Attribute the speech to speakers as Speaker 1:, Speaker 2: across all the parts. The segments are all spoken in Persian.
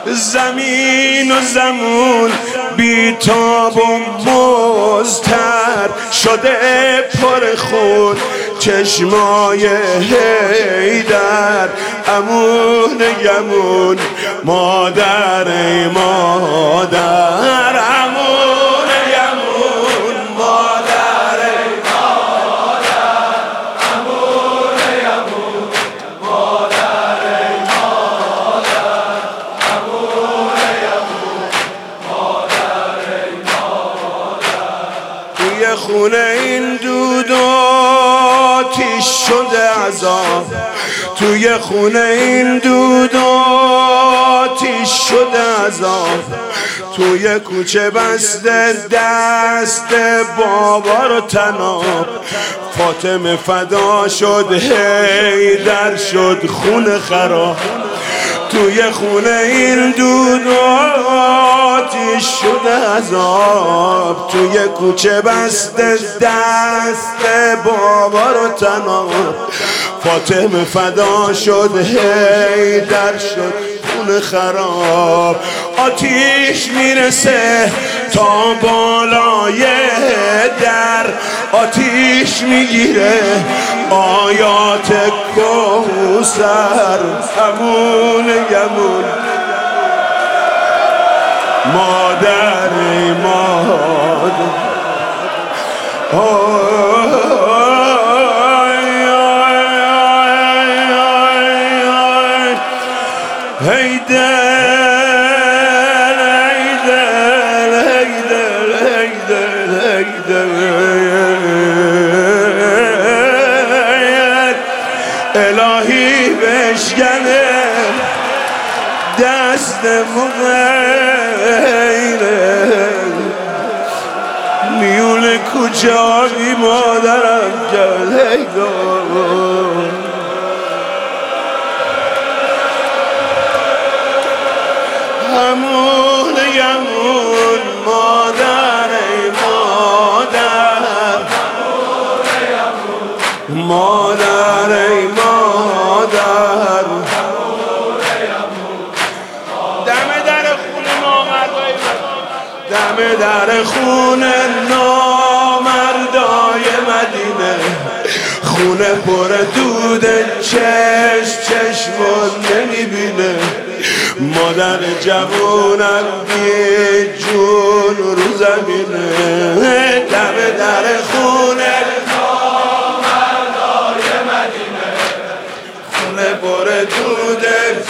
Speaker 1: زمین و زمون بیتاب و مضطر شده پر خون چشمای حیدر. امون یمون مادر ای مادر، امون یمون مادر ای مادر، امون یمون مادر ای مادر، امون یمون مادر ای مادر. توی خونه این دود و آتیش شده عذاب، توی خونه این دود و آتیش شده عذاب. توی کوچه بسته دست بابا رو تناب. فاطمه فدا شد حیدر شد خون خراب. توی خونه این دود و آتیش شده عذاب. توی کوچه بسته دست بابا رو تناب. فاطمه فدا شد حیدر شد خون خراب. آتیش میرسه تا بالای در، آتیش میگیره آیات کوثر. امون یمون مادر ای مادر، الهی بشکنه دست مغیره. میون کوچه آبی مادرم جلهی دار. همون یمون مادر ای مادر، مادر ای مادر. دم در خون نامردای، دم در خون نامردای مدینه. خونه پر دود چشمون نمیبینه. مادر جوونم بی جون رو زمینه. دم در خونه نامردای مدینه. خونه پر دود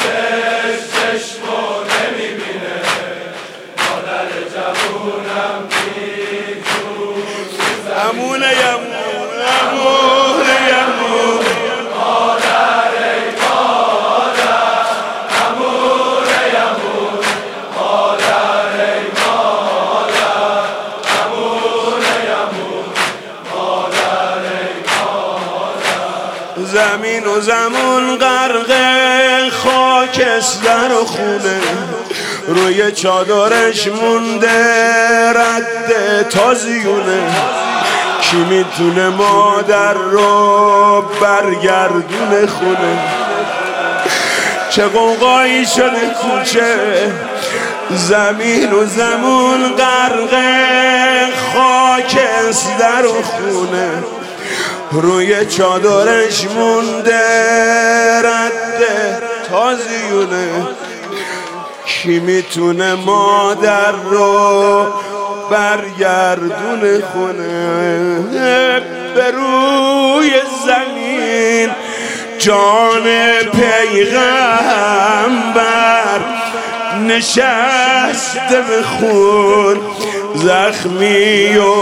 Speaker 1: چشمون نمیبینه. مادر جوونم بی جون رو زمینه. امون یمون، امون یمون مادر ای مادر، امون یمون مادر ای مادر، امون یمون مادر ای مادر. زمین و زمون غرق خاکستر و خونه. روی چادرش مونده رد تازیونه. کی میتونه مادر رو برگردونه خونه؟ چه قوقایی شده کوچه. زمین و زمون غرق خاکستر و خونه. روی چادرش مونده رد تازیونه. کی میتونه مادر رو برگردون خونه؟ به روی زمین جان پیغمبر نشسته به خون زخمی و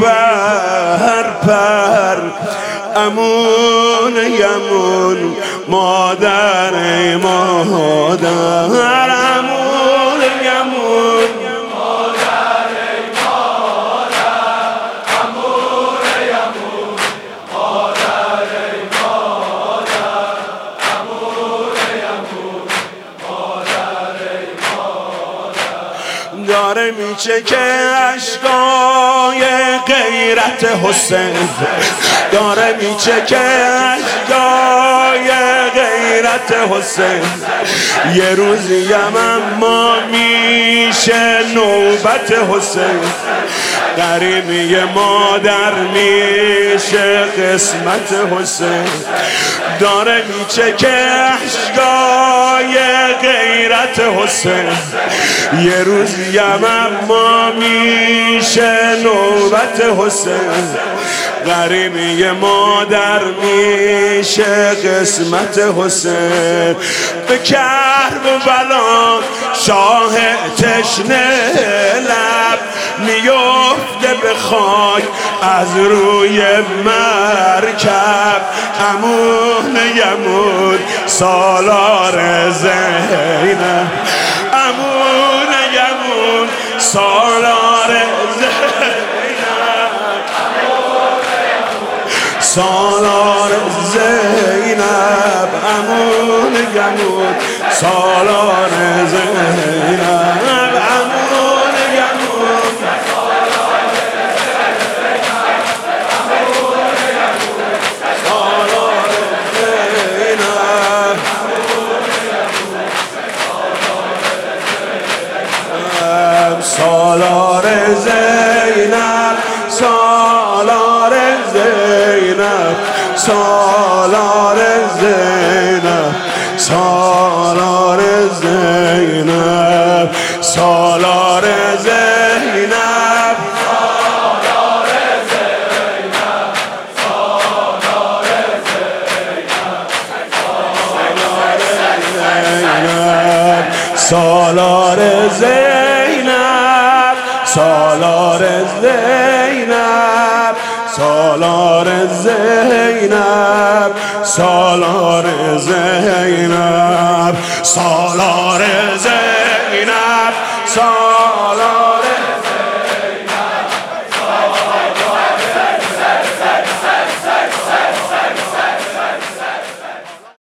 Speaker 1: پر. امون یمون مادر ای مادر، امون یمون مادر ای مادر، امون یمون مادر ای مادر، امون یمون مادر ای داره میچکه اشکای غیرت حسین، داره میچکه اشکای غیرت حسین. یه روزی اما میشه نوبت حسین، غریبی مادر میشه قسمت حسین. داره میچکه اشکای غیرت حسین، یه روزی اما میشه نوبت حسین. غریبی مادر میشه قسمت حسین. به کربلا شاه تشنه لب میفته به خاک از روی مرکب. امون یمون سالار زینب، امون یمون سالار زینب، سالار زینب، امون یمون سالار زینب، امون یمون سالار زینب، سالار زینب، سالار زینب، سالار زینب، سالار زینب، سالار زینب، سالار زینب، سالار زینب، سالار زینب، سالار زینب، سالار زینب، سالار